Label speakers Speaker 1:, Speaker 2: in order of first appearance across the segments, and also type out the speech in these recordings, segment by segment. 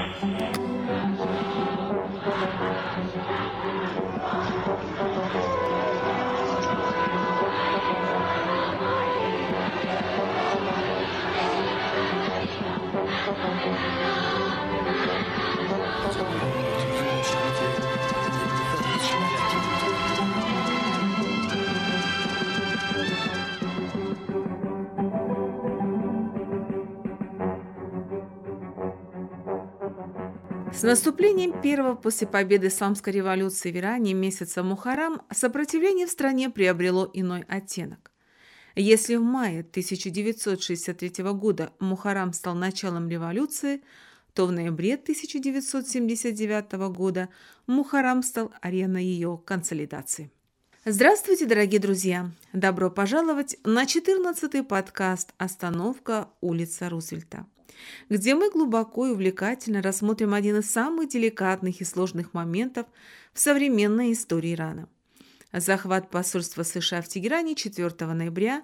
Speaker 1: С наступлением первого после победы исламской революции в Иране месяца Мухаррам сопротивление в стране приобрело иной оттенок. Если в мае 1963 года Мухаррам стал началом революции, то в ноябре 1979 года Мухаррам стал ареной ее консолидации. Здравствуйте, дорогие друзья! Добро пожаловать на 14-й подкаст «Остановка. Улица Рузвельта», где мы глубоко и увлекательно рассмотрим один из самых деликатных и сложных моментов в современной истории Ирана. Захват посольства США в Тегеране 4 ноября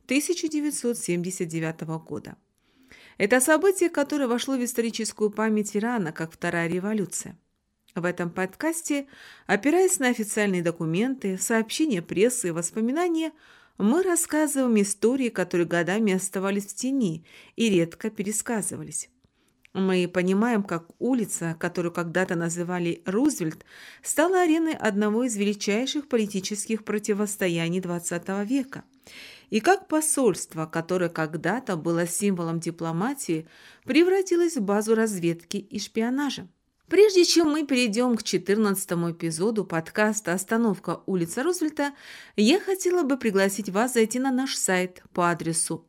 Speaker 1: 1979 года. Это событие, которое вошло в историческую память Ирана как Вторая революция. В этом подкасте, опираясь на официальные документы, сообщения прессы и воспоминания, мы рассказываем истории, которые годами оставались в тени и редко пересказывались. Мы понимаем, как улица, которую когда-то называли Рузвельт, стала ареной одного из величайших политических противостояний XX века, и как посольство, которое когда-то было символом дипломатии, превратилось в базу разведки и шпионажа. Прежде чем мы перейдем к 14-му эпизоду подкаста «Остановка. Улица Рузвельта», я хотела бы пригласить вас зайти на наш сайт по адресу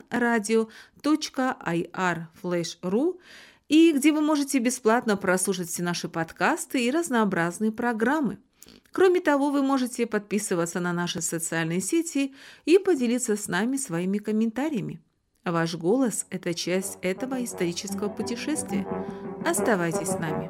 Speaker 1: iranradio.ir/ru, и где вы можете бесплатно прослушать все наши подкасты и разнообразные программы. Кроме того, вы можете подписываться на наши социальные сети и поделиться с нами своими комментариями. Ваш голос – это часть этого исторического путешествия. Оставайтесь с нами.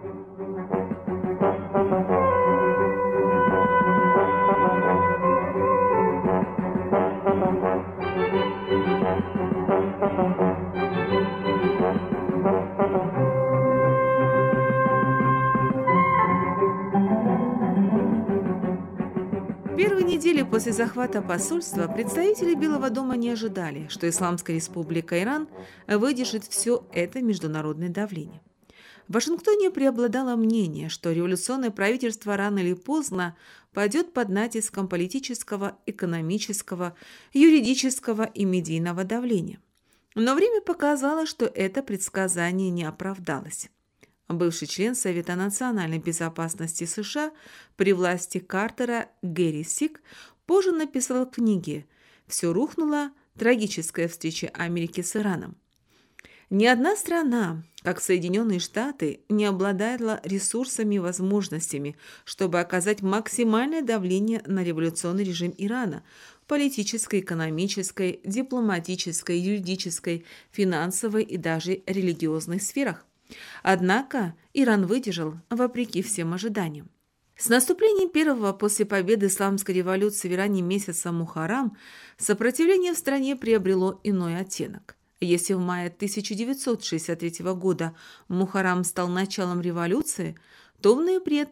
Speaker 1: Первые недели после захвата посольства представители Белого дома не ожидали, что Исламская республика Иран выдержит все это международное давление. В Вашингтоне преобладало мнение, что революционное правительство рано или поздно падет под натиском политического, экономического, юридического и медийного давления. Но время показало, что это предсказание не оправдалось. Бывший член Совета национальной безопасности США при власти Картера Гэри Сик позже написал в книге «Все рухнуло. Трагическая встреча Америки с Ираном». Ни одна страна, как Соединенные Штаты, не обладала ресурсами и возможностями, чтобы оказать максимальное давление на революционный режим Ирана в политической, экономической, дипломатической, юридической, финансовой и даже религиозной сферах. Однако Иран выдержал, вопреки всем ожиданиям. С наступлением первого после победы исламской революции в Иране месяца Мухаррам сопротивление в стране приобрело иной оттенок. Если в мае 1963 года Мухаррам стал началом революции, то в ноябре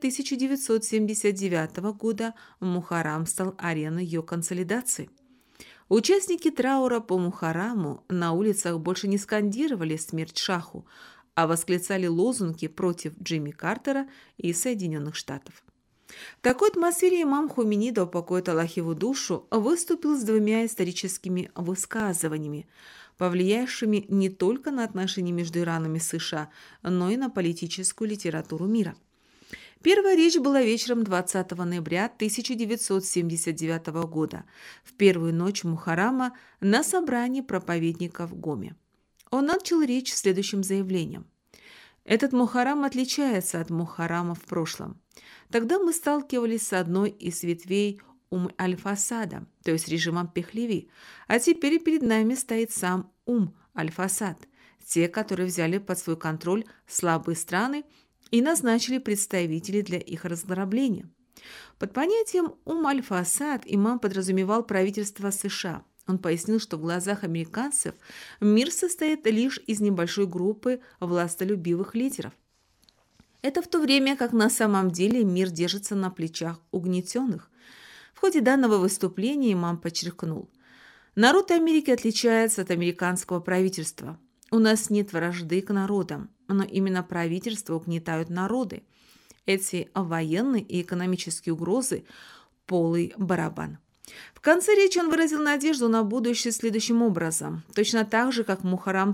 Speaker 1: 1979 года Мухаррам стал ареной ее консолидации. Участники траура по Мухарраму на улицах больше не скандировали «Смерть Шаху», а восклицали лозунги против Джимми Картера и Соединенных Штатов. В такой атмосфере имам Хомейни, да упокоит Аллах его душу, выступил с двумя историческими высказываниями, повлиявшими не только на отношения между Ираном и США, но и на политическую литературу мира. Первая речь была вечером 20 ноября 1979 года, в первую ночь Мухаррама на собрании проповедников в Гоме. Он начал речь следующим заявлением. Этот Мухаррам отличается от Мухаррама в прошлом. Тогда мы сталкивались с одной из ветвей Аль-Фасада, то есть режимом Пехлеви, а теперь перед нами стоит сам Аль-Фасад, те, которые взяли под свой контроль слабые страны и назначили представителей для их разграбления. Под понятием Аль-Фасад имам подразумевал правительство США, Он пояснил, что в глазах американцев мир состоит лишь из небольшой группы властолюбивых лидеров. Это в то время, как на самом деле мир держится на плечах угнетенных. В ходе данного выступления имам подчеркнул: народ Америки отличается от американского правительства. У нас нет вражды к народам, но именно правительства угнетают народы. Эти военные и экономические угрозы – полый барабан. В конце речи он выразил надежду на будущее следующим образом. Точно так же, как Мухаррам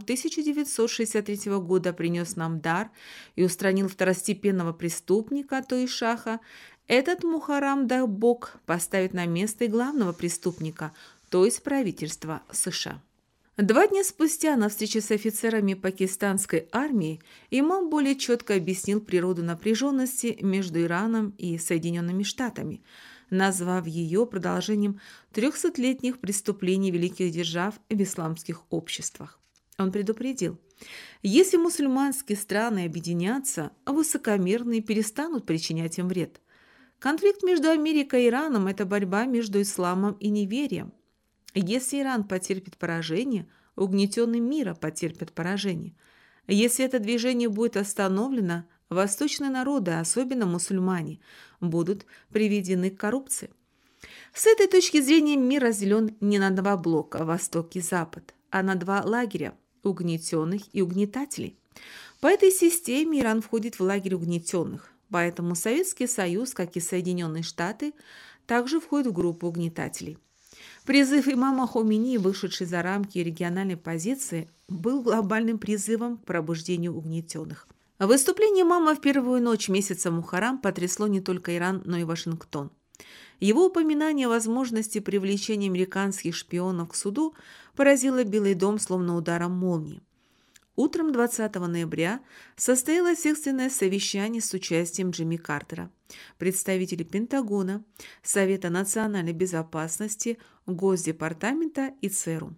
Speaker 1: 1963 года принес нам дар и устранил второстепенного преступника, то есть шаха, этот Мухаррам, дай Бог, поставит на место и главного преступника, то есть правительство США. 2 дня спустя на встрече с офицерами пакистанской армии имам более четко объяснил природу напряженности между Ираном и Соединенными Штатами, назвав ее продолжением 300-летних преступлений великих держав в исламских обществах. Он предупредил: если мусульманские страны объединятся, высокомерные перестанут причинять им вред. Конфликт между Америкой и Ираном – это борьба между исламом и неверием. Если Иран потерпит поражение, угнетенный мира потерпит поражение. Если это движение будет остановлено, восточные народы, особенно мусульмане, будут приведены к коррупции. С этой точки зрения мир разделен не на 2 блока – Восток и Запад, а на 2 лагеря – угнетенных и угнетателей. По этой системе Иран входит в лагерь угнетенных, поэтому Советский Союз, как и Соединенные Штаты, также входит в группу угнетателей. Призыв имама Хомейни, вышедший за рамки региональной позиции, был глобальным призывом к пробуждению угнетенных. Выступление имама в первую ночь месяца Мухаррам потрясло не только Иран, но и Вашингтон. Его упоминание о возможности привлечения американских шпионов к суду поразило Белый дом словно ударом молнии. Утром 20 ноября состоялось экстренное совещание с участием Джимми Картера, представителей Пентагона, Совета национальной безопасности, Госдепартамента и ЦРУ.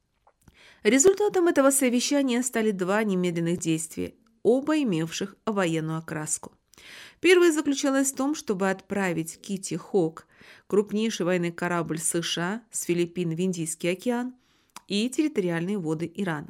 Speaker 1: Результатом этого совещания стали 2 немедленных действия, оба имевших военную окраску. Первое заключалось в том, чтобы отправить Китти Хок, крупнейший военный корабль США с Филиппин в Индийский океан и территориальные воды Ирана.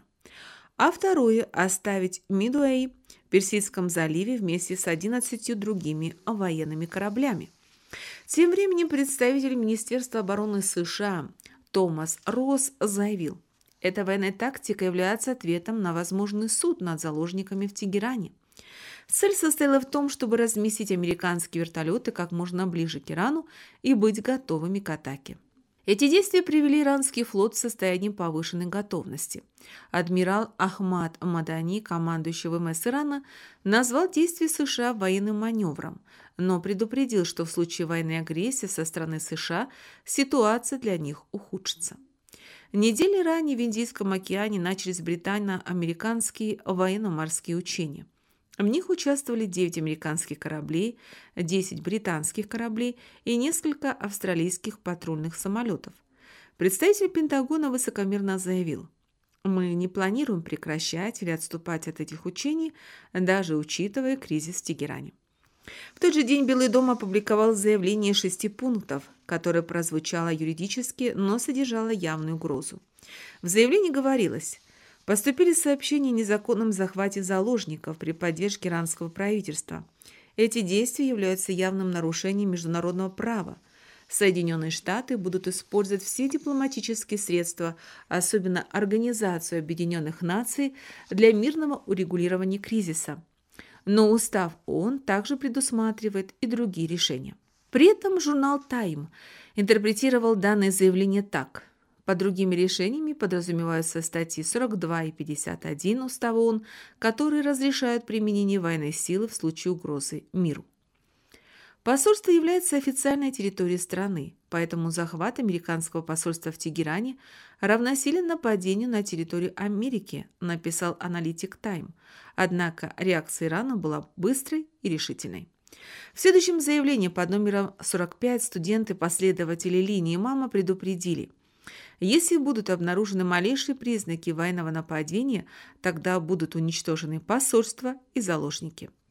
Speaker 1: А второе – оставить Мидуэй в Персидском заливе вместе с 11 другими военными кораблями. Тем временем представитель Министерства обороны США Томас Росс заявил: эта военная тактика является ответом на возможный суд над заложниками в Тегеране. Цель состояла в том, чтобы разместить американские вертолеты как можно ближе к Ирану и быть готовыми к атаке. Эти действия привели иранский флот в состояние повышенной готовности. Адмирал Ахмад Мадани, командующий ВМС Ирана, назвал действия США военным маневром, но предупредил, что в случае военной агрессии со стороны США ситуация для них ухудшится. Недели ранее в Индийском океане начались британо-американские военно-морские учения. В них участвовали 9 американских кораблей, 10 британских кораблей и несколько австралийских патрульных самолетов. Представитель Пентагона высокомерно заявил: «Мы не планируем прекращать или отступать от этих учений, даже учитывая кризис в Тегеране». В тот же день Белый дом опубликовал заявление 6 пунктов, которое прозвучало юридически, но содержало явную угрозу. В заявлении говорилось: поступили сообщения о незаконном захвате заложников при поддержке иранского правительства. Эти действия являются явным нарушением международного права. Соединенные Штаты будут использовать все дипломатические средства, особенно Организацию Объединенных Наций, для мирного урегулирования кризиса. Но устав ООН также предусматривает и другие решения. При этом журнал «Тайм» интерпретировал данное заявление так: под другими решениями подразумеваются статьи 42 и 51 Устава ООН, которые разрешают применение военной силы в случае угрозы миру. Посольство является официальной территорией страны, поэтому захват американского посольства в Тегеране равносилен нападению на территорию Америки, написал аналитик «Тайм». Однако реакция Ирана была быстрой и решительной. В следующем заявлении под номером 45 студенты-последователи линии имама предупредили: если будут обнаружены малейшие признаки военного нападения, тогда будут уничтожены посольства и заложники.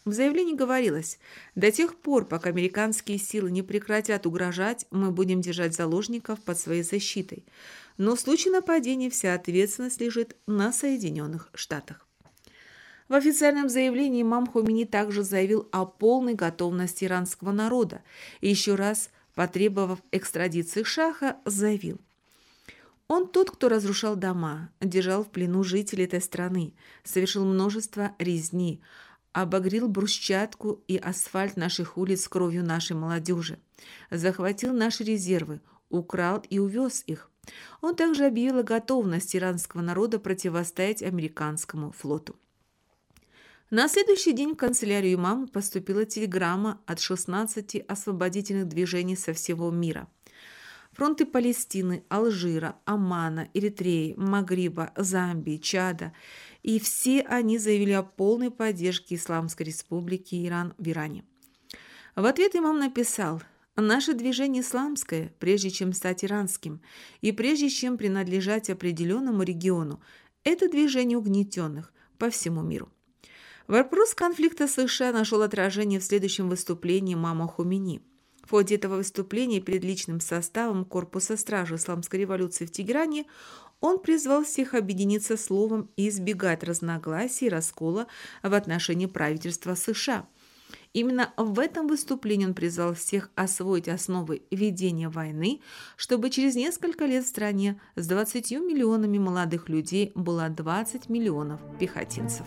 Speaker 1: В заявлении говорилось: «До тех пор, пока американские силы не прекратят угрожать, мы будем держать заложников под своей защитой. Но в случае нападения вся ответственность лежит на Соединенных Штатах». В официальном заявлении имам Хомейни также заявил о полной готовности иранского народа и еще раз, потребовав экстрадиции Шаха, заявил: «Он тот, кто разрушал дома, держал в плену жителей этой страны, совершил множество резни, обогрел брусчатку и асфальт наших улиц кровью нашей молодежи, захватил наши резервы, украл и увез их. Он также объявил о готовности иранского народа противостоять американскому флоту». На следующий день в канцелярию имама поступила телеграмма от 16 освободительных движений со всего мира. Фронты Палестины, Алжира, Омана, Эритреи, Магриба, Замбии, Чада, и все они заявили о полной поддержке Исламской Республики Иран в Иране. В ответ имам написал: «Наше движение исламское, прежде чем стать иранским, и прежде чем принадлежать определенному региону, это движение угнетенных по всему миру». Вопрос конфликта США нашел отражение в следующем выступлении имама Хомейни. В ходе этого выступления перед личным составом Корпуса стражи Исламской революции в Тегеране он призвал всех объединиться словом и избегать разногласий и раскола в отношении правительства США. Именно в этом выступлении он призвал всех освоить основы ведения войны, чтобы через несколько лет в стране с 20 миллионами молодых людей было 20 миллионов пехотинцев.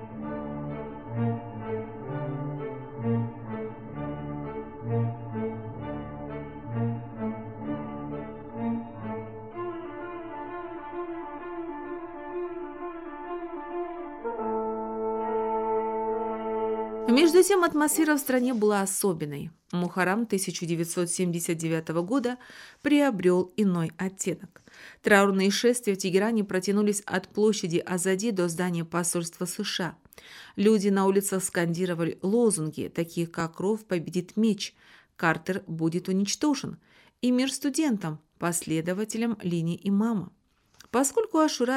Speaker 1: Между тем, атмосфера в стране была особенной. Мухаррам 1979 года приобрел иной оттенок. Траурные шествия в Тегеране протянулись от площади Азади до здания посольства США. Люди на улицах скандировали лозунги, такие как «Кровь победит меч», «Картер будет уничтожен» и «Мир студентам», последователям линии имама. Поскольку Ашура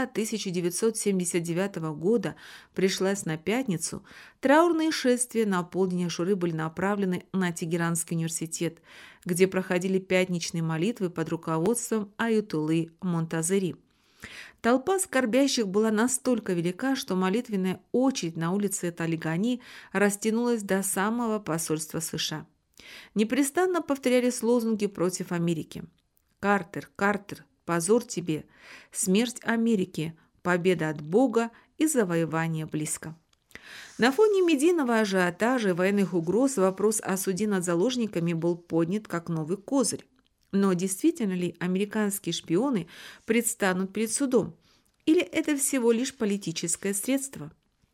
Speaker 1: 1979 года пришлась на пятницу, траурные шествия на полдень Ашуры были направлены на Тегеранский университет, где проходили пятничные молитвы под руководством Аятоллы Монтазери. Толпа скорбящих была настолько велика, что молитвенная очередь на улице Талигани растянулась до самого посольства США. Непрестанно повторялись лозунги против Америки. «Картер, Картер, позор тебе! Смерть Америки! Победа от Бога и завоевание близко!» На фоне медийного ажиотажа и военных угроз вопрос о суде над заложниками был поднят как новый козырь. Но действительно ли американские шпионы предстанут перед судом? Или это всего лишь политическое средство?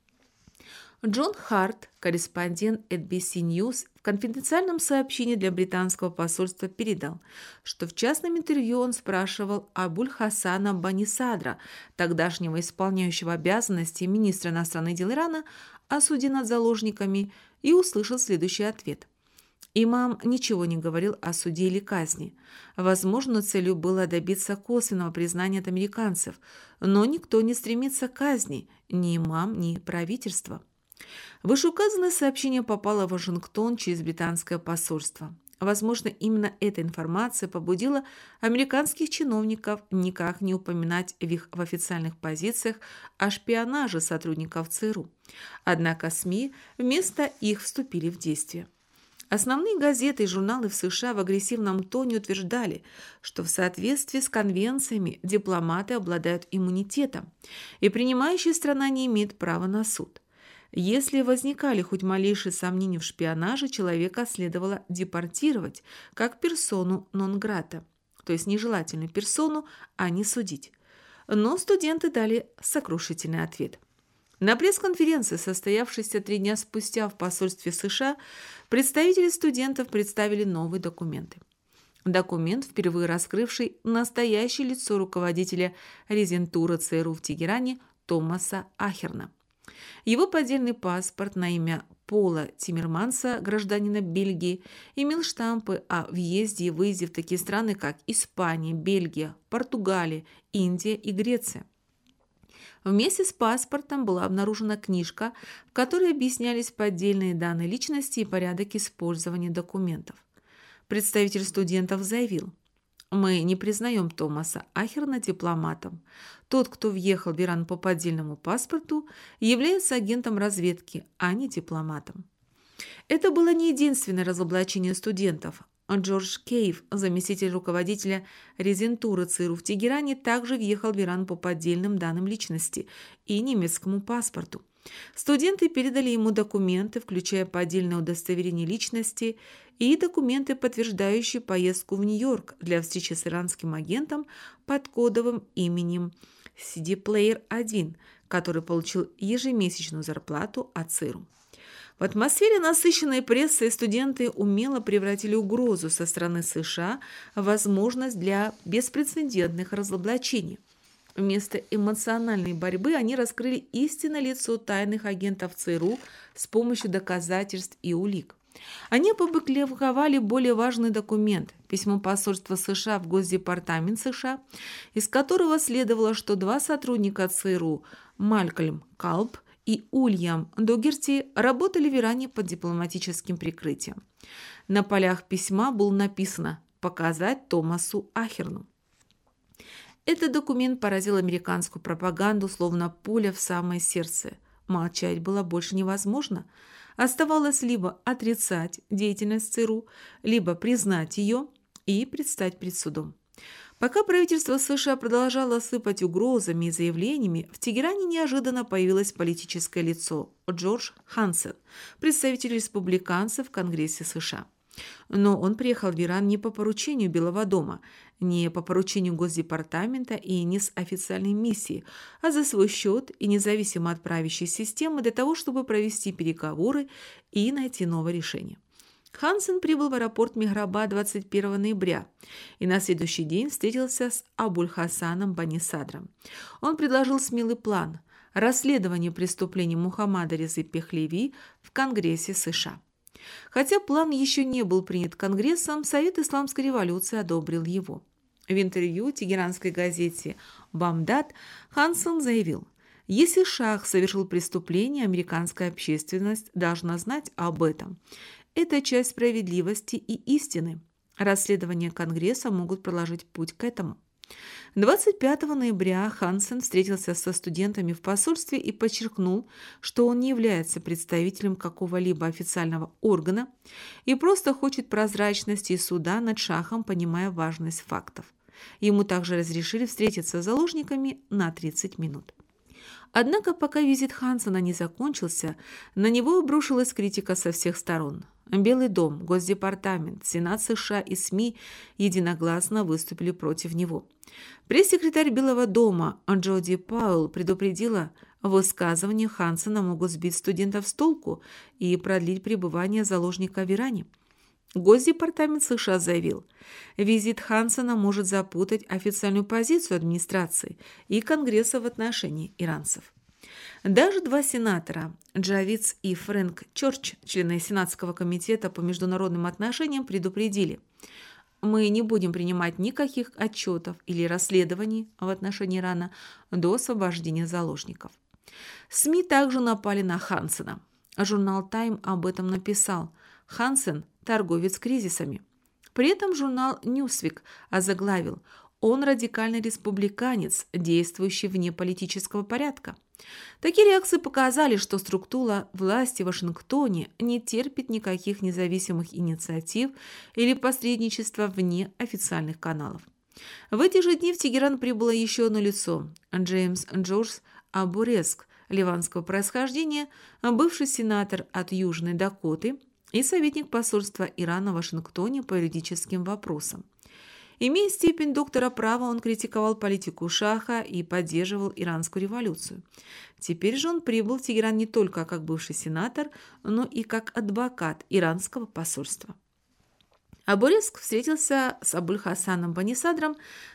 Speaker 1: Джон Харт, корреспондент NBC News, в конфиденциальном сообщении для британского посольства передал, что в частном интервью он спрашивал Абуль-Хасана Банисадра, тогдашнего исполняющего обязанности министра иностранных дел Ирана, о суде над заложниками, и услышал следующий ответ. Имам ничего не говорил о суде или казни. Возможно, целью было добиться косвенного признания от американцев, но никто не стремится к казни, ни имам, ни правительство. Вышеуказанное сообщение попало в Вашингтон через британское посольство. Возможно, именно эта информация побудила американских чиновников никак не упоминать в официальных позициях о шпионаже сотрудников ЦРУ. Однако СМИ вместо их вступили в действие. Основные газеты и журналы в США в агрессивном тоне утверждали, что в соответствии с конвенциями дипломаты обладают иммунитетом, и принимающая страна не имеет права на суд. Если возникали хоть малейшие сомнения в шпионаже, человека следовало депортировать как персону нон-грата, то есть нежелательную персону, а не судить. Но студенты дали сокрушительный ответ. На пресс-конференции, состоявшейся 3 дня спустя в посольстве США, представители студентов представили новые документы. Документ, впервые раскрывший настоящее лицо руководителя резидентуры ЦРУ в Тегеране Томаса Ахерна. Его поддельный паспорт на имя Пола Тиммерманса, гражданина Бельгии, имел штампы о въезде и выезде в такие страны, как Испания, Бельгия, Португалия, Индия и Греция. Вместе с паспортом была обнаружена книжка, в которой объяснялись поддельные данные личности и порядок использования документов. Представитель студентов заявил: «Мы не признаем Томаса Ахерна дипломатом. Тот, кто въехал в Иран по поддельному паспорту, является агентом разведки, а не дипломатом». Это было не единственное разоблачение студентов. Джордж Кейв, заместитель руководителя резидентуры ЦРУ в Тегеране, также въехал в Иран по поддельным данным личности и немецкому паспорту. Студенты передали ему документы, включая поддельное удостоверение личности и документы, подтверждающие поездку в Нью-Йорк для встречи с иранским агентом под кодовым именем CD Player 1, который получил ежемесячную зарплату от ЦРУ. В атмосфере насыщенной прессой студенты умело превратили угрозу со стороны США в возможность для беспрецедентных разоблачений. Вместо эмоциональной борьбы они раскрыли истинное лицо тайных агентов ЦРУ с помощью доказательств и улик. Они опубликовали более важный документ – письмо посольства США в Госдепартамент США, из которого следовало, что два сотрудника ЦРУ – Малькольм Калб и Ульям Догерти работали в Иране под дипломатическим прикрытием. На полях письма было написано «Показать Томасу Ахерну». Этот документ поразил американскую пропаганду, словно пуля в самое сердце. Молчать было больше невозможно. Оставалось либо отрицать деятельность ЦРУ, либо признать ее и предстать перед судом. Пока правительство США продолжало сыпать угрозами и заявлениями, в Тегеране неожиданно появилось политическое лицо Джордж Хансен, представитель республиканцев в Конгрессе США. Но он приехал в Иран не по поручению Белого дома, не по поручению Госдепартамента и не с официальной миссией, а за свой счет и независимо от правящей системы для того, чтобы провести переговоры и найти новое решение. Хансен прибыл в аэропорт Мехраба 21 ноября и на следующий день встретился с Абуль-Хасаном Банисадром. Он предложил смелый план – расследование преступлений Мухаммада Резы Пехлеви в Конгрессе США. Хотя план еще не был принят Конгрессом, Совет Исламской революции одобрил его. В интервью тегеранской газете «Бамдат» Хансен заявил: «Если Шах совершил преступление, американская общественность должна знать об этом. Это часть справедливости и истины. Расследования Конгресса могут проложить путь к этому». 25 ноября Хансен встретился со студентами в посольстве и подчеркнул, что он не является представителем какого-либо официального органа и просто хочет прозрачности и суда над Шахом, понимая важность фактов. Ему также разрешили встретиться с заложниками на 30 минут. Однако, пока визит Хансена не закончился, на него обрушилась критика со всех сторон. Белый дом, Госдепартамент, Сенат США и СМИ единогласно выступили против него. Пресс-секретарь Белого дома Джоди Пауэлл предупредила, высказывания Хансена могут сбить студентов с толку и продлить пребывание заложника в Иране. Госдепартамент США заявил, визит Хансена может запутать официальную позицию администрации и Конгресса в отношении иранцев. Даже два сенатора, Джавидс и Фрэнк Чорч, члены Сенатского комитета по международным отношениям, предупредили: «Мы не будем принимать никаких отчетов или расследований в отношении Ирана до освобождения заложников». СМИ также напали на Хансена. Журнал «Тайм» об этом написал: «Хансен – торговец кризисами». При этом журнал «Ньюсвик» озаглавил: «Он радикальный республиканец, действующий вне политического порядка». Такие реакции показали, что структура власти в Вашингтоне не терпит никаких независимых инициатив или посредничества вне официальных каналов. В эти же дни в Тегеран прибыло еще одно лицо – Джеймс Джордж Абуреск, ливанского происхождения, бывший сенатор от Южной Дакоты и советник посольства Ирана в Вашингтоне по юридическим вопросам. Имея степень доктора права, он критиковал политику Шаха и поддерживал иранскую революцию. Теперь же он прибыл в Тегеран не только как бывший сенатор, но и как адвокат иранского посольства. Абуреск встретился с Абуль-Хасаном Банисадром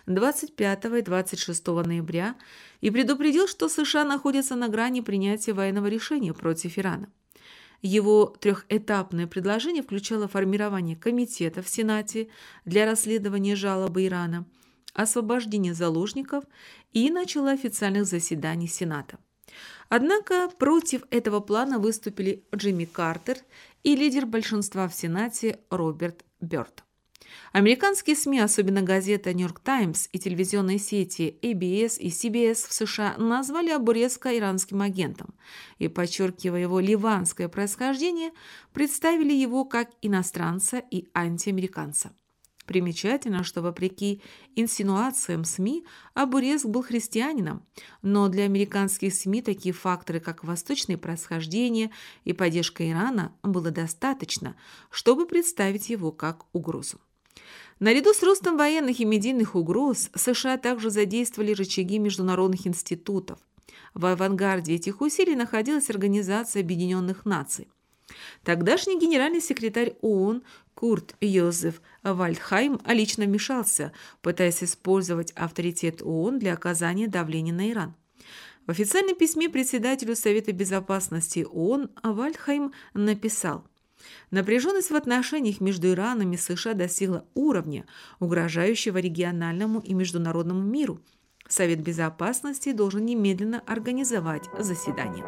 Speaker 1: 25 и 26 ноября и предупредил, что США находятся на грани принятия военного решения против Ирана. Его трехэтапное предложение включало формирование комитета в Сенате для расследования жалобы Ирана, освобождение заложников и начало официальных заседаний Сената. Однако против этого плана выступили Джимми Картер и лидер большинства в Сенате Роберт Бёрд. Американские СМИ, особенно газета «Нью-Йорк Таймс» и телевизионные сети ABS и CBS в США назвали Абуреско иранским агентом и, подчеркивая его ливанское происхождение, представили его как иностранца и антиамериканца. Примечательно, что вопреки инсинуациям СМИ Абуреск был христианином, но для американских СМИ такие факторы, как восточное происхождение и поддержка Ирана, было достаточно, чтобы представить его как угрозу. Наряду с ростом военных и медийных угроз США также задействовали рычаги международных институтов. В авангарде этих усилий находилась Организация Объединенных Наций. Тогдашний генеральный секретарь ООН Курт Йозеф Вальдхайм лично вмешался, пытаясь использовать авторитет ООН для оказания давления на Иран. В официальном письме председателю Совета Безопасности ООН Вальдхайм написал: «Напряженность в отношениях между Ираном и США достигла уровня, угрожающего региональному и международному миру. Совет Безопасности должен немедленно организовать заседание».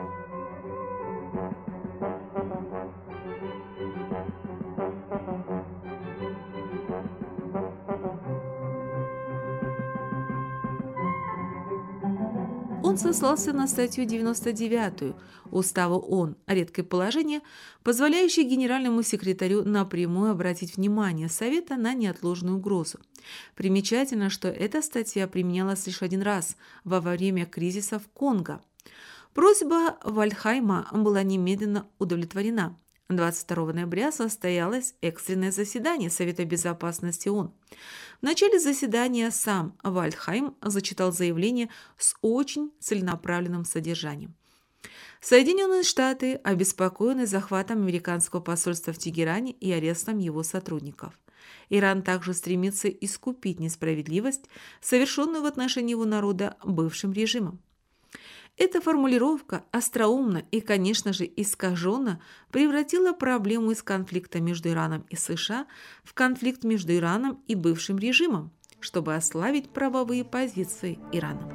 Speaker 1: Он сослался на статью 99 Устава ООН «Редкое положение», позволяющее генеральному секретарю напрямую обратить внимание Совета на неотложную угрозу. Примечательно, что эта статья применялась лишь один раз во время кризиса в Конго. Просьба Вальдхайма была немедленно удовлетворена. 22 ноября состоялось экстренное заседание Совета Безопасности ООН. В начале заседания сам Вальдхайм зачитал заявление с очень целенаправленным содержанием. Соединенные Штаты обеспокоены захватом американского посольства в Тегеране и арестом его сотрудников. Иран также стремится искупить несправедливость, совершенную в отношении его народа бывшим режимом. Эта формулировка остроумно и, конечно же, искаженно превратила проблему из конфликта между Ираном и США в конфликт между Ираном и бывшим режимом, чтобы ослабить правовые позиции Ирана.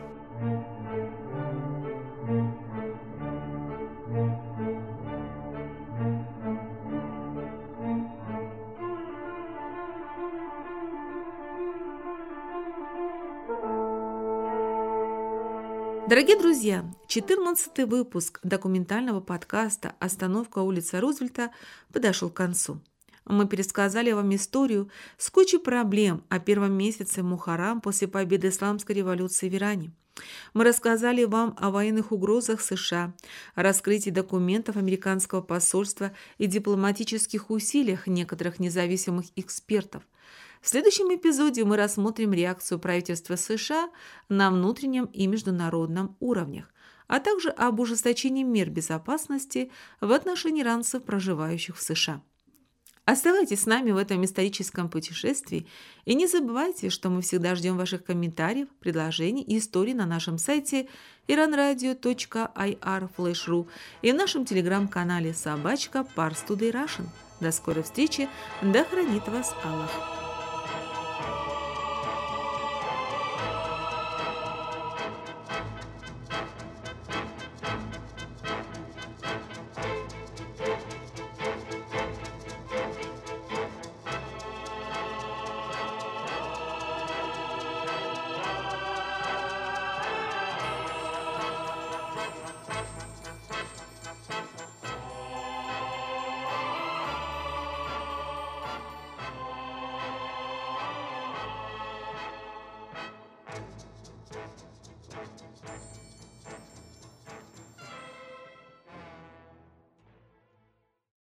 Speaker 1: Дорогие друзья, 14-й выпуск документального подкаста «Остановка улица Рузвельта» подошел к концу. Мы пересказали вам историю с кучей проблем о первом месяце Мухаррам после победы исламской революции в Иране. Мы рассказали вам о военных угрозах США, о раскрытии документов американского посольства и дипломатических усилиях некоторых независимых экспертов. В следующем эпизоде мы рассмотрим реакцию правительства США на внутреннем и международном уровнях, а также об ужесточении мер безопасности в отношении иранцев, проживающих в США. Оставайтесь с нами в этом историческом путешествии и не забывайте, что мы всегда ждем ваших комментариев, предложений и историй на нашем сайте iranradio.ir/ru и в нашем телеграм-канале @parstoday Russian. До скорой встречи, да хранит вас Аллах!